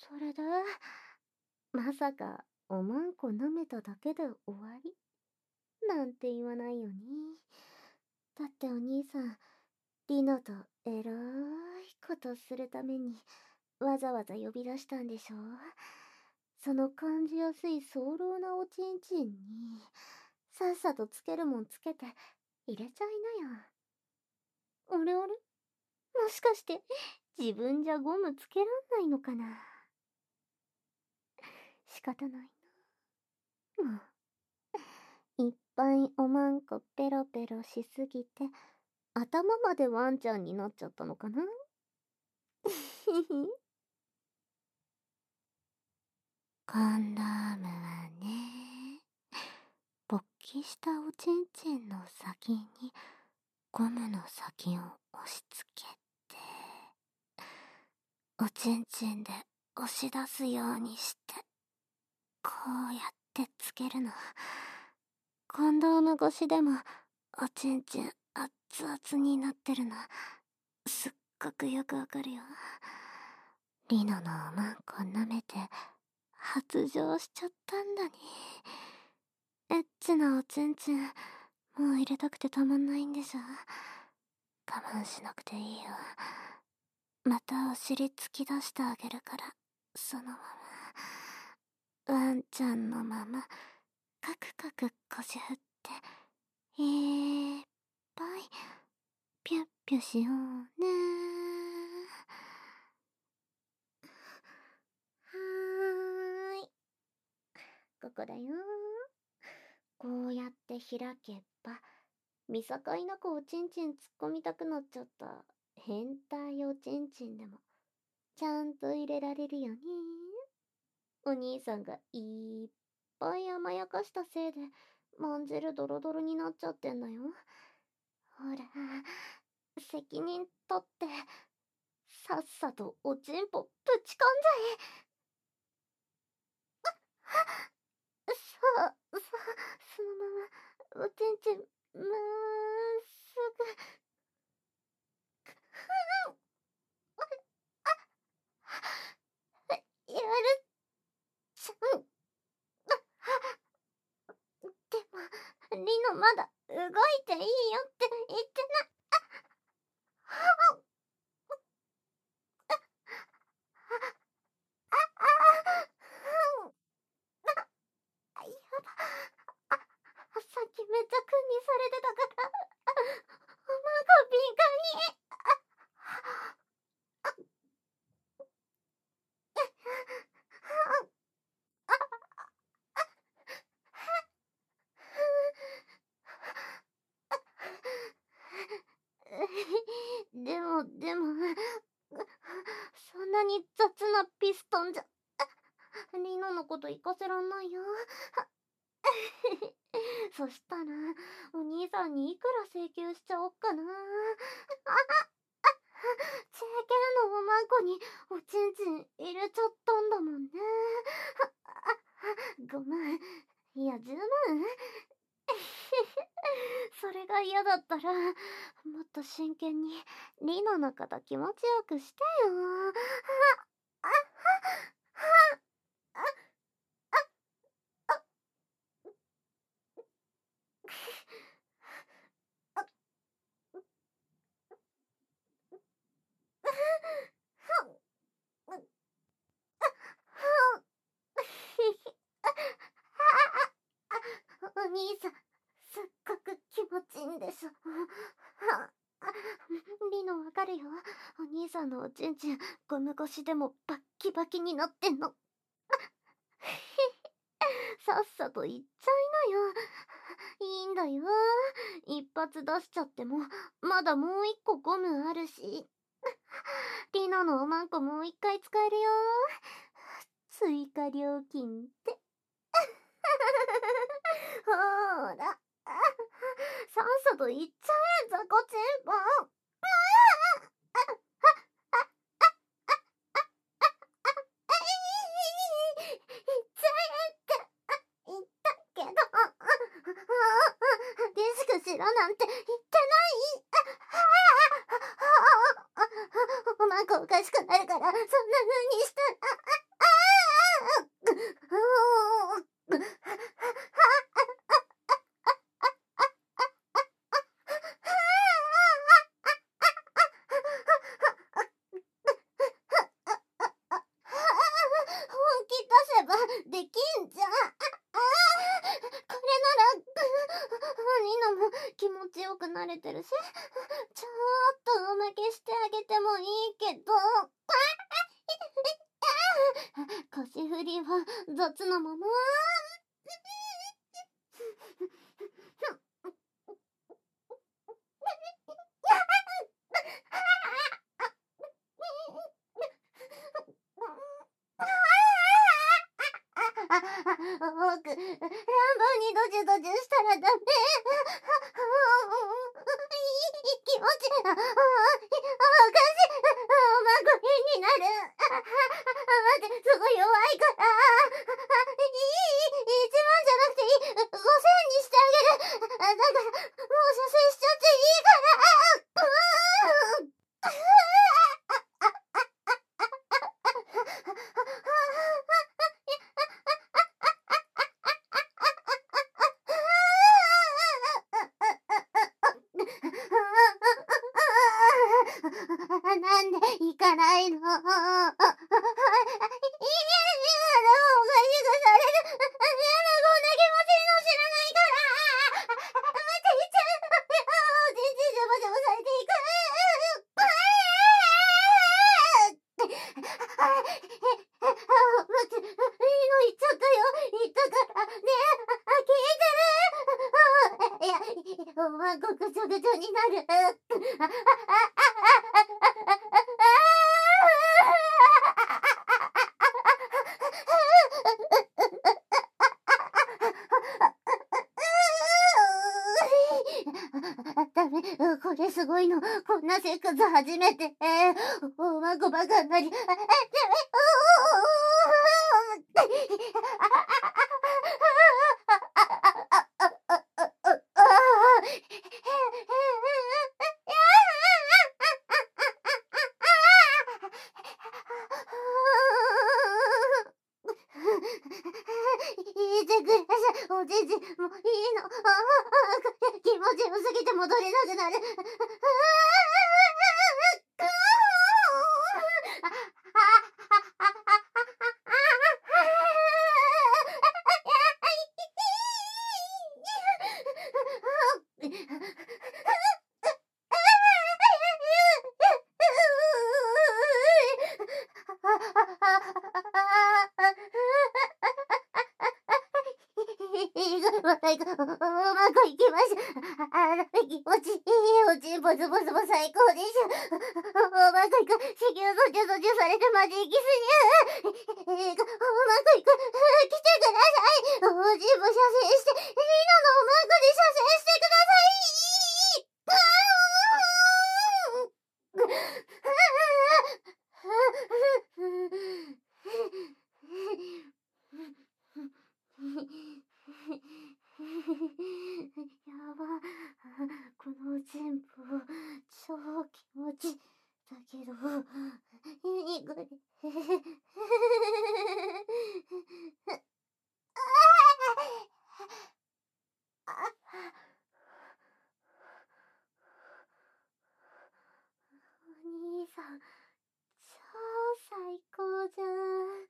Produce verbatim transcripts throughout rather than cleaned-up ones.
それで、まさかおまんこ舐めただけで終わりなんて言わないよね。だってお兄さん、リノとエロいことするためにわざわざ呼び出したんでしょ。その感じやすい早漏なおちんちんにさっさとつけるもんつけて入れちゃいなよ。あれあれ、もしかして自分じゃゴムつけらんないのかな。仕方ないな。もういっぱいおまんこペロペロしすぎて頭までワンちゃんになっちゃったのかな。コンドームはね、勃起したおちんちんの先にゴムの先を押し付けて、おちんちんで押し出すようにして、こうやってつけるの。コンドーム越しでもおちんちん熱々になってるの、すっごくよくわかるよ。リノのおまんこ舐めて発情しちゃったんだね。エッチなおちんちん、もう入れたくてたまんないんでしょ。我慢しなくていいよ。またお尻突き出してあげるから、そのままワンちゃんのままカクカク腰振っていっぱいピュッピュしようね。はーい、ここだよ。こうやって開けば見境なくおちんちん突っ込みたくなっちゃった変態おちんちんでもちゃんと入れられるよね。お兄さんがいっぱい甘やかしたせいでまんじるドロドロになっちゃってんのよ。ほら、責任取ってさっさとおちんぽぶち込んじゃえ。さ、さ、そのままおちんちんまーすぐ。やるちゃん。でも、リノまだ動いていいよって言ってない。やば。さっきめっちゃ君にされてたから、おまんこ敏感に。でも、でも、そんなに雑なピストンじゃ、リノのこと行かせらんないよ。そしたら、お兄さんにいくら請求しちゃおっかな。チェーケンのおまんこにおちんちん入れちゃったんだもんね。ごまん。いや、じゅうまん。それが嫌だったら、もっと真剣にリノのこと気持ちよくしてよ。お兄さん、すっごく気持ちいいんでしょ。リノわかるよ。お兄さんのおちんちん、ゴム越しでもバッキバキになってんの。さっさと言っちゃいなよ。いいんだよ。一発出しちゃっても、まだもう一個ゴムあるし。リノのおまんこもう一回使えるよ。追加料金って。ほーら。さっさと言っちゃえ、ザコチンポン。言っちゃえって言ったけど、ディスクしろなんて言ってない。おまんこおかしくなるから、そんな風にしたら。 れてるし、ちょっとおまけしてあげてもいいけど、腰振りは雑なまま。僕、乱暴にドジュドジュしたらダメ。気持ち、あ、おかしい。おまご変になる。待って、すごい弱いから。いい、一万じゃなくていい。五千にしてあげる。だから、もう射精しちゃっていいから。なんで行かないの？いやいや、でも、おかしくされる。やだ、こんな気持ちいいの知らないから。待って、いっちゃう。おちんちんジャバジャバされていく。待って、いいの言っちゃったよ。言ったから。ねえ、聞いてる？いや、おまんこぐちょぐちょになる。ダメ、これすごいの。こんなセックス初めて。おまんこばかになり。ダメ。言ってください。おじいじ、もういいの。気持ちよすぎて戻れなくなる。おまんこ行きましょう。あの、気持ちいいおちんぽズボズボ最高でしょ。おまんこ行く。子宮ドジュドジュされてマジ行きすぎ。おまんこ行く。来てください。おちんぽ射精して、リノのおまんこで射精してください。やば、このおちんぽ超気持ちだけど、何これ。お兄さん、超最高じゃん。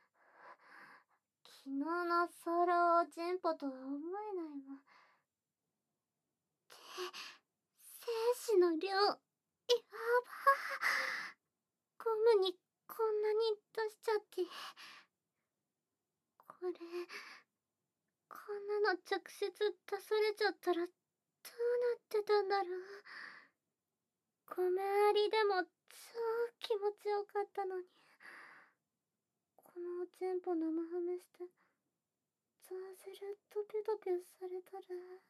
昨日のソロおちんぽとは思えないわ。精子の量、やば。ゴムにこんなに出しちゃって。これ、こんなの直接出されちゃったらどうなってたんだろう。ごめありでも超気持ちよかったのに。このおちんぽ生ハメして、ザージルドピドピされたら。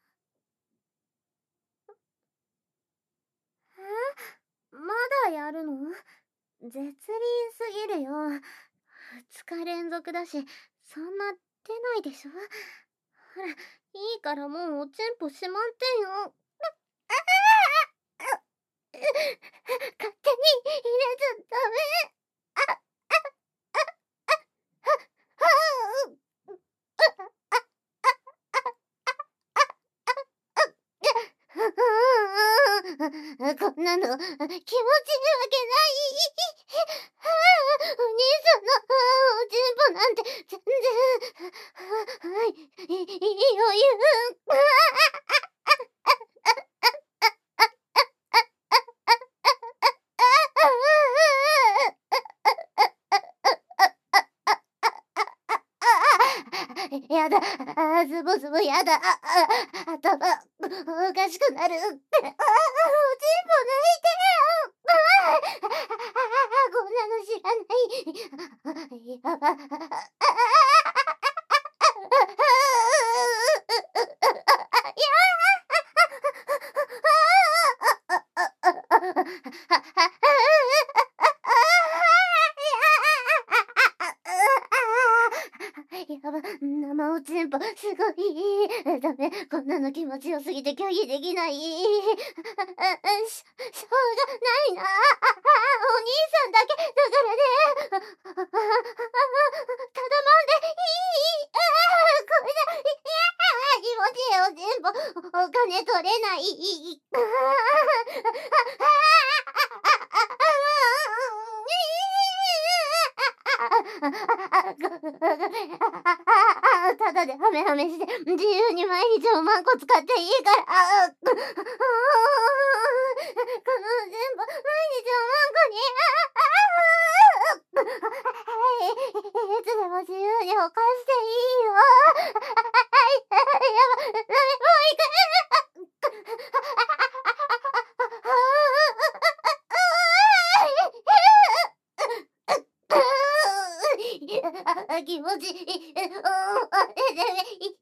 え？まだやるの？絶倫すぎるよ。二日連続だし、そんな出ないでしょ。ほら、いいからもうおちんぽしまってよ。勝手に入れちゃダメ。こんなの気持ちいいわけない。お兄さんのおちんぽなんて全然いいよ言う。 やだ、あ、ズボズボやだ、あ、あ、頭、おかしくなる。あ、おちんぽ抜いてよ。あ、こんなの知らない。やば。やば、生おちんぽ、すごい。ダメ、こんなの気持ちよすぎて拒否できない。し、しょうがないな。お兄さんだけだからね。ただもんでいい。これだ。気持ちよ、おちんぽ。お金取れない。ただでハメハメして自由に毎日おまんこ使っていいから。この全部毎日おまんこに。いつでも自由に犯していいよ。やば、もう行く。気持ちいい。